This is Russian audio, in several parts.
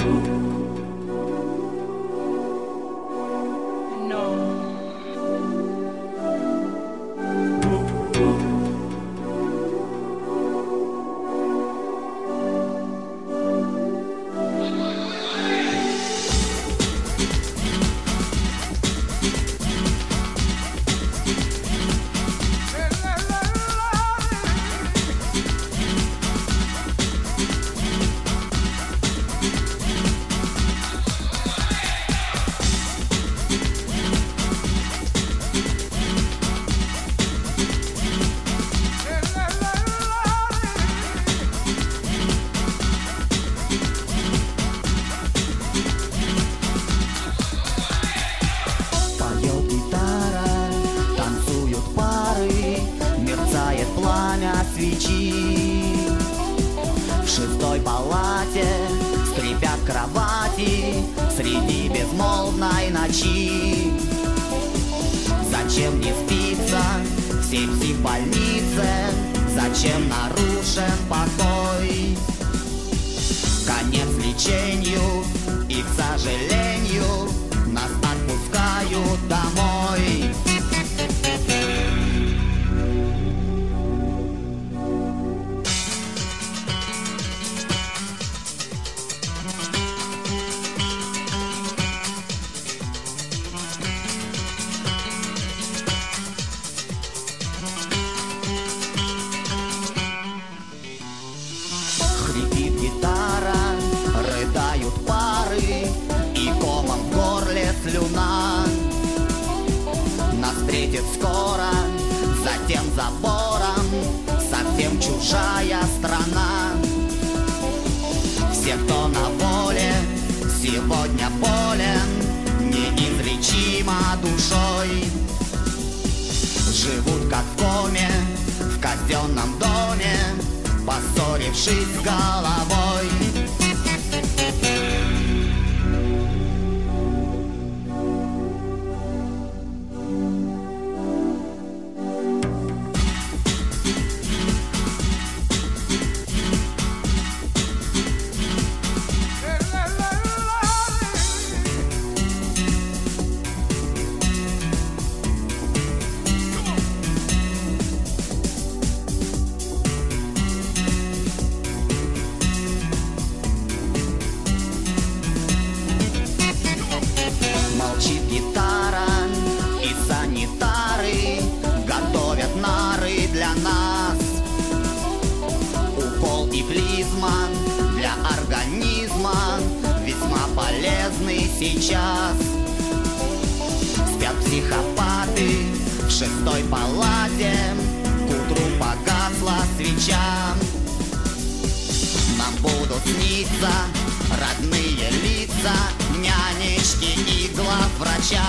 Свечи в шестой палате скрипят кровати среди безмолвной ночи. Зачем не спится всей психбольнице? Зачем нарушен покой? Конец лечению, и, к сожалению, нас отпускают домой. Хрипит гитара, рыдают пары, и комом в горле слюна. Нас встретит скоро, за тем забором, совсем чужая страна. Все, кто на воле, сегодня болен неизлечимо душой. Живут как в коме, в казенном доме, поссорившись с головой. Молчит гитара, и санитары готовят нары для нас. Укол и клизма для организма весьма полезны сейчас. Спят психопаты в шестой палате, к утру погасла свеча. Нам будут сниться родные лица, нянечки и главврача.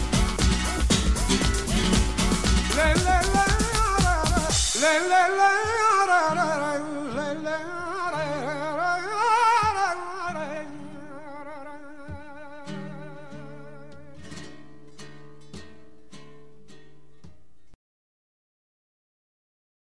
La la la la la la la.